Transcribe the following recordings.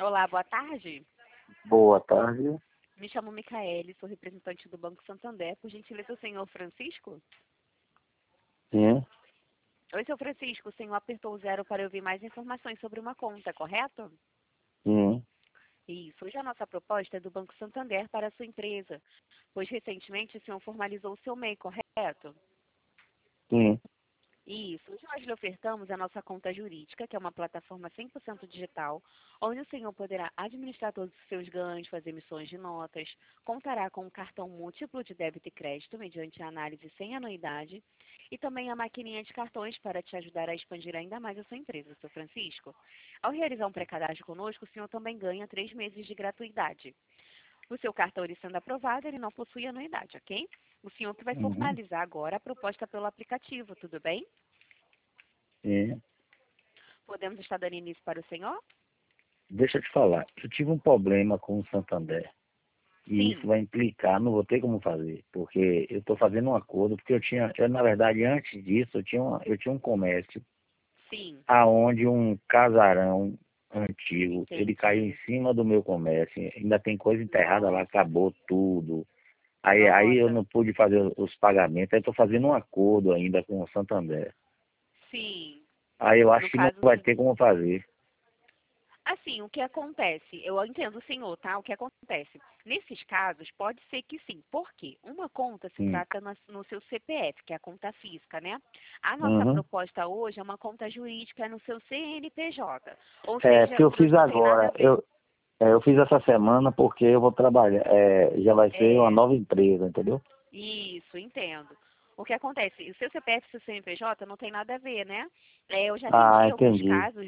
Olá, boa tarde. Boa tarde. Me chamo Micaele, sou representante do Banco Santander. Por gentileza, o senhor Francisco? Sim, Oi, seu Francisco. O senhor apertou o 0 para ouvir mais informações sobre uma conta, correto? sim. Isso. Hoje a nossa proposta é do Banco Santander para a sua empresa, pois recentemente o senhor formalizou o seu MEI, correto? Sim. Isso. Hoje nós lhe ofertamos a nossa conta jurídica, que é uma plataforma 100% digital, onde o senhor poderá administrar todos os seus ganhos, fazer emissões de notas, contará com um cartão múltiplo de débito e crédito, mediante a análise sem anuidade, e também a maquininha de cartões para te ajudar a expandir ainda mais a sua empresa, seu Francisco. Ao realizar um pré-cadastro conosco, o senhor também ganha 3 meses de gratuidade. O seu cartão, ele sendo aprovado, ele não possui anuidade, ok? O senhor que vai Uhum. formalizar agora a proposta pelo aplicativo, tudo bem? Sim. Podemos estar dando início para o senhor? Deixa eu te falar. Eu tive um problema com o Santander. E isso Sim, vai implicar, não vou ter como fazer. Porque eu estou fazendo um acordo, porque na verdade, antes disso, eu tinha um comércio sim, aonde um casarão antigo, ele caiu em entendi. cima do meu comércio. Ainda tem coisa enterrada lá, Nossa, acabou tudo. Aí eu nossa, não pude fazer os pagamentos. Aí estou fazendo um acordo ainda com o Santander. sim. Aí eu acho No que não caso, vai ter como fazer. assim, o que acontece, eu entendo o senhor, tá? O que acontece? Nesses casos, pode ser que sim. Por quê? Uma conta se Hum. trata no seu CPF, que é a conta física, né? A nossa Uhum. proposta hoje é uma conta jurídica no seu CNPJ. Ou É, seja, porque eu os dois fiz não têm nada a agora. ver. Eu fiz essa semana porque eu vou trabalhar. Já vai ser uma É, nova empresa, entendeu? isso, entendo. O que acontece? O seu CPF e o seu CNPJ não tem nada a ver, né? Eu já Ah, atendi alguns entendi. casos,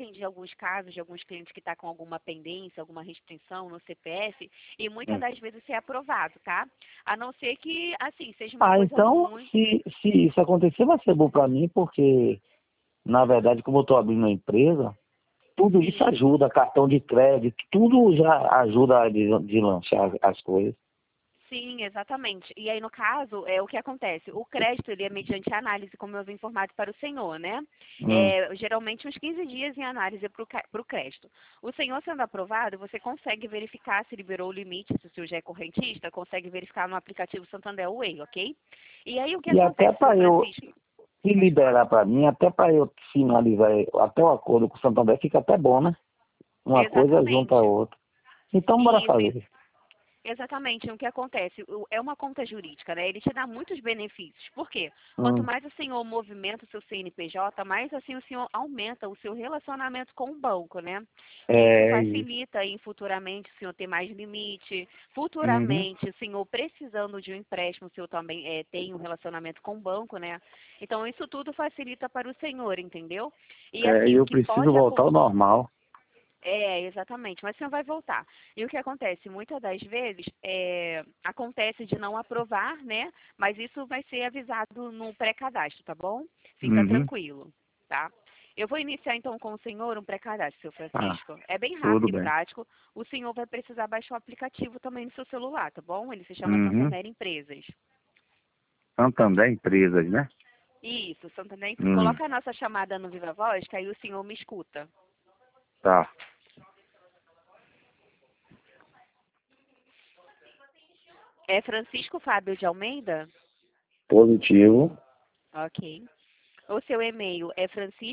de alguns clientes que estão com alguma pendência, alguma restrição no CPF, e muitas Hum. das vezes ser aprovado, tá? A não ser que, assim, seja uma Ah, coisa então, muito. se isso acontecer, vai ser bom para mim, porque, na verdade, como eu estou abrindo uma empresa, tudo isso Sim. ajuda, cartão de crédito, tudo já ajuda a deslanchar as coisas. Sim, exatamente. E aí, no caso, o que acontece? O crédito, ele é mediante análise, como eu havia informado para o senhor, né? Hum. Geralmente, uns 15 dias em análise para o crédito. O senhor sendo aprovado, você consegue verificar se liberou o limite, se o senhor já é correntista, consegue verificar no aplicativo Santander Way, ok? E aí, o que E até acontece, seu para eu, Francisco? se Pode falar. liberar para mim, até para eu finalizar até o acordo com o Santander, fica até bom, né? Uma coisa junto à Exatamente. outra. Então, bora Isso, fazer. exatamente, o que acontece? É uma conta jurídica, né? Ele te dá muitos benefícios. Por quê? Quanto Hum. mais o senhor movimenta o seu CNPJ, mais assim o senhor aumenta o seu relacionamento com o banco, né? E isso É isso. facilita em futuramente o senhor ter mais limite. Uhum. Futuramente, o senhor precisando de um empréstimo, o senhor também tem um relacionamento com o banco, né? Então, isso tudo facilita para o senhor, entendeu? E E assim, o eu que preciso pode voltar ao acontecer. normal. Exatamente, mas o senhor vai voltar. E o que acontece? Muitas das vezes acontece de não aprovar, né? Mas isso vai ser avisado no pré-cadastro, tá bom? Fica Uhum. tranquilo, tá? Eu vou iniciar então com o senhor um pré-cadastro, seu Ah, Francisco. É bem tudo rápido e bem. prático. O senhor vai precisar baixar o aplicativo também no seu celular, tá bom? Ele se chama Uhum. Santander Empresas. Santander Empresas, né? Isso, Santander Empresas. Hum. Coloca a nossa chamada no Viva Voz, que aí o senhor me escuta. Tá. É Francisco Fábio de Almeida? Positivo. Ok. O seu e-mail é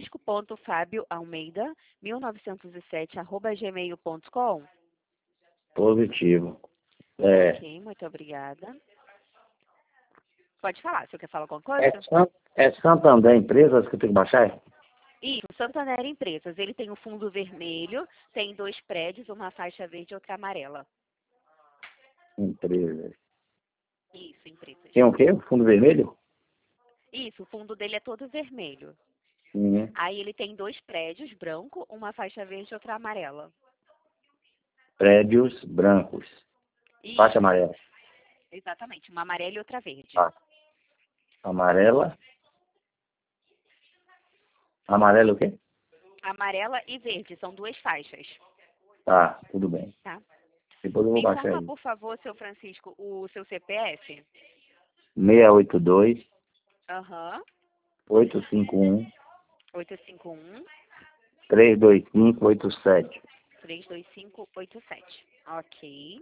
francisco.fabioalmeida1907@gmail.com. Positivo. É. Ok, muito obrigada. Pode falar, se eu quer falar alguma É, coisa? é Santander Empresas que eu tenho que baixar? Isso, Santander Empresas. Ele tem um fundo vermelho, tem 2 prédios, uma faixa verde e outra amarela. Empresas. Isso, empresas. Tem o quê? Fundo vermelho? Isso, o fundo dele é todo vermelho. Uhum. Aí ele tem 2 prédios, branco, uma faixa verde e outra amarela. Prédios brancos. Faixa Isso, amarela. exatamente, uma amarela e outra verde. Tá. Amarela. Amarela o quê? Amarela e verde, são 2 faixas, Tá, tudo bem. tá? Depois eu vou Me baixar informa, aí. por favor, seu Francisco, o seu CPF? 682 Aham. 851 851. 32587. 32587. Ok.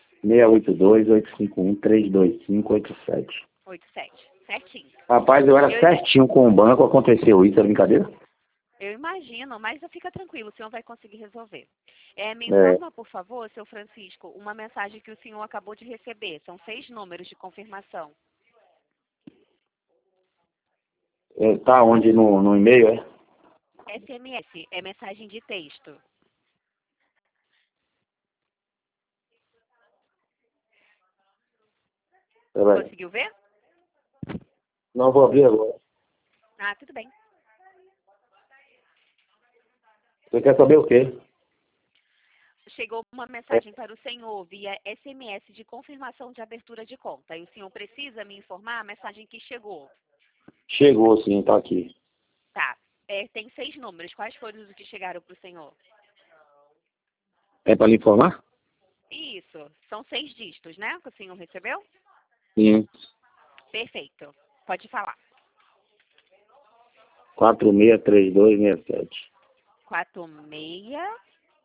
682-851-32587. 87. Certinho. Rapaz, eu era certinho com o banco, aconteceu isso, é brincadeira? Eu imagino, mas fica tranquilo, o senhor vai conseguir resolver. Me É, informa, por favor, seu Francisco, uma mensagem que o senhor acabou de receber. São 6 números de confirmação. tá onde no e-mail, é? SMS é mensagem de texto. Peraí. Conseguiu ver? Não vou abrir agora. Ah, tudo bem. Você quer saber o quê? Chegou uma mensagem para o senhor via SMS de confirmação de abertura de conta. E o senhor precisa me informar a mensagem que chegou. Chegou sim, tá aqui. Tá. Tem 6 números. Quais foram os que chegaram para o senhor? É para lhe informar? Isso. São 6 dígitos, né? Que o senhor recebeu? Sim. Perfeito. Pode falar. 463267. 463267.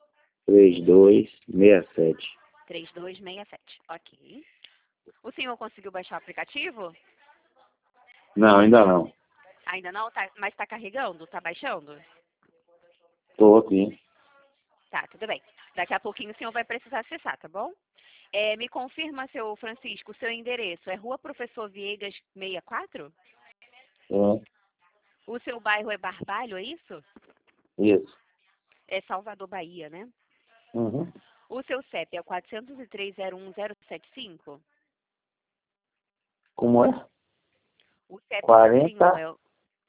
3267. Ok. O senhor conseguiu baixar o aplicativo? Não, ainda não. Ainda não? Mas está carregando? Está baixando? Tô aqui. Tá, tudo bem. Daqui a pouquinho o senhor vai precisar acessar, tá bom? Me confirma, seu Francisco, o seu endereço é Rua Professor Viegas 64? É, O seu bairro é Barbalho, é isso? isso. É Salvador, Bahia, né? Uhum. O seu CEP é o 403-01075? Como é? O CEP do senhor 40. é o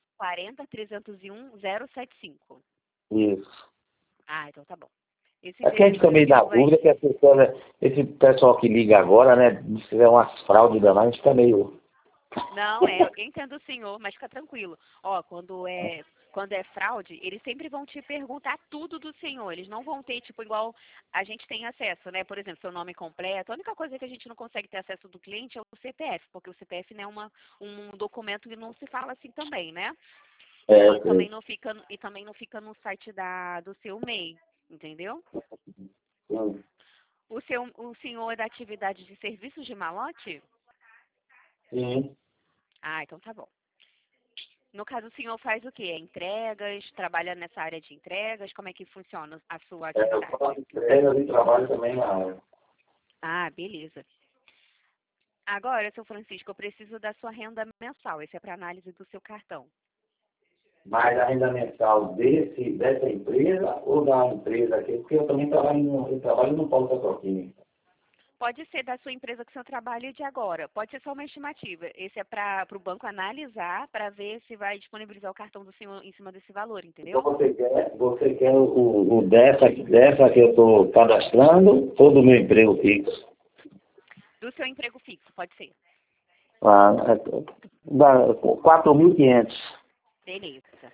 40-301-075. Isso. Ah, então tá bom. Esse É que a gente endereço fica o meio na senhor vai... dúvida que as pessoas, esse pessoal que liga agora, né? Se fizer umas fraudes danadas, a gente fica meio. Não, eu entendo o senhor, mas fica tranquilo. Ó, quando é fraude, eles sempre vão te perguntar tudo do senhor. Eles não vão ter, tipo, igual a gente tem acesso, né? Por exemplo, seu nome completo. A única coisa que a gente não consegue ter acesso do cliente é o CPF, porque o CPF não é um documento que não se fala assim também, né? É, E ok. também não fica no site do seu MEI, entendeu? Sim. O senhor é da atividade de serviços de malote? Sim. Ah, então tá bom. No caso, o senhor faz o quê? Entregas? Trabalha nessa área de entregas? Como é que funciona a sua Eu faço atividade? entregas e trabalho também na área. Ah, beleza. Agora, seu Francisco, eu preciso da sua renda mensal. Esse é para análise do seu cartão. Mas a renda mensal dessa empresa ou da empresa aqui? Porque eu também trabalho no Polo Petroquímico. Pode ser da sua empresa que o senhor trabalha de agora. Pode ser só uma estimativa. Esse é para o banco analisar para ver se vai disponibilizar o cartão do senhor em cima desse valor, Então entendeu? você quer o dessa que eu estou cadastrando ou do meu emprego fixo? Do seu emprego fixo, pode ser. Ah, dá 4.500. Beleza.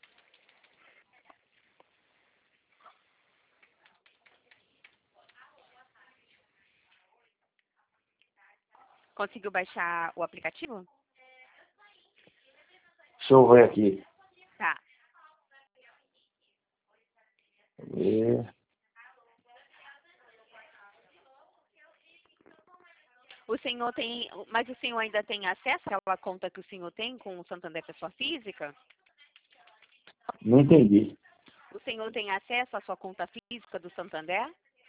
Conseguiu baixar o aplicativo? Deixa eu ver aqui. Tá. É, Mas o senhor ainda tem acesso àquela conta que o senhor tem com o Santander Pessoa Física? não entendi. O senhor tem acesso à sua conta física do Santander?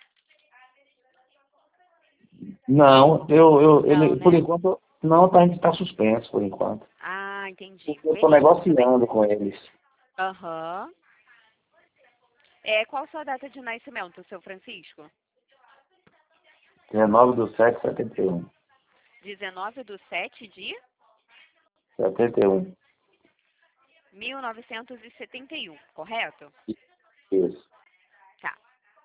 Não, Não, por né? enquanto, não, tá, a gente está suspenso por enquanto. Ah, entendi. Porque eu estou Beleza, tudo bem. negociando com eles. Aham. Qual a sua data de nascimento, seu Francisco? 19/7/71. 19/7/1971, 71. correto? Isso. Tá.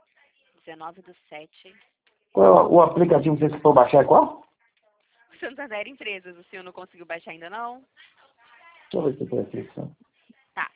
19/7. O aplicativo que você for baixar é qual? Santander Empresas, o senhor não conseguiu baixar ainda não? Deixa eu ver se tem aqui. Tá.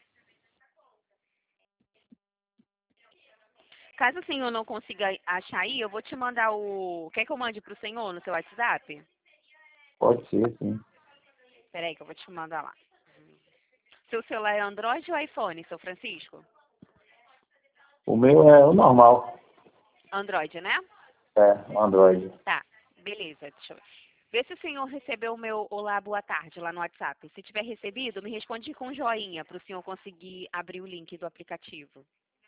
Caso o senhor não consiga achar aí, eu vou te mandar o... Quer que eu mande para o senhor no seu WhatsApp? Pode ser, sim. Peraí que eu vou te mandar lá. Seu celular é Android ou iPhone, seu Francisco? O meu é o normal. Android, né? É, o Android. Tá, beleza. Deixa eu ver. Vê se o senhor recebeu o meu olá, boa tarde lá no WhatsApp. Se tiver recebido, me responde com joinha para o senhor conseguir abrir o link do aplicativo.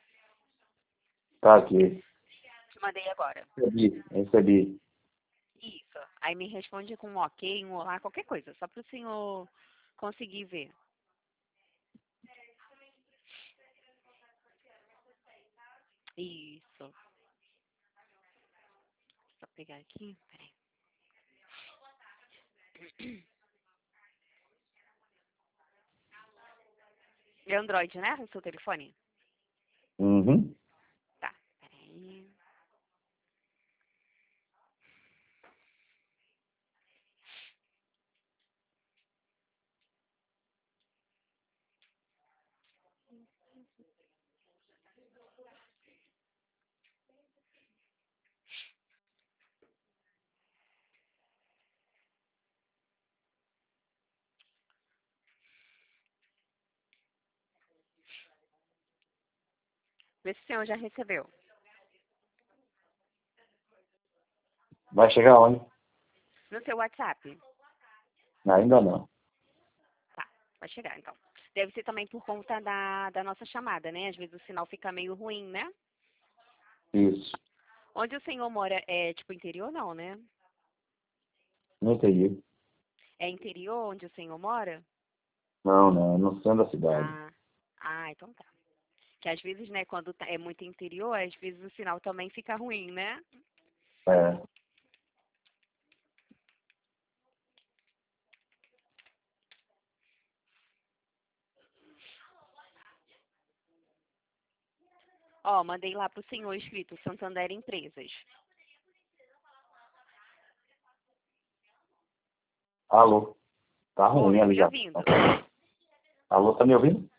Tá aqui. Te mandei agora. Recebi. Isso. Aí me responde com um ok, um olá, qualquer coisa, só para o senhor conseguir ver. Isso. Só pegar aqui, peraí. É Android, né? O seu telefone? Uhum. Tá, peraí. Vê se o senhor já recebeu. Vai chegar onde? No seu WhatsApp. Ainda não. Tá, vai chegar então. Deve ser também por conta da nossa chamada, né? Às vezes o sinal fica meio ruim, né? Isso. Onde o senhor mora é tipo interior, não, né? Não entendi. É interior onde o senhor mora? Não, não. No centro da cidade. Então tá. Que às vezes, né, quando é muito interior, às vezes o sinal também fica ruim, né? É. Ó, mandei lá pro senhor escrito Santander Empresas. Alô? Tá ruim Oi, a tô lhe ligação. ouvindo. Alô, tá me ouvindo?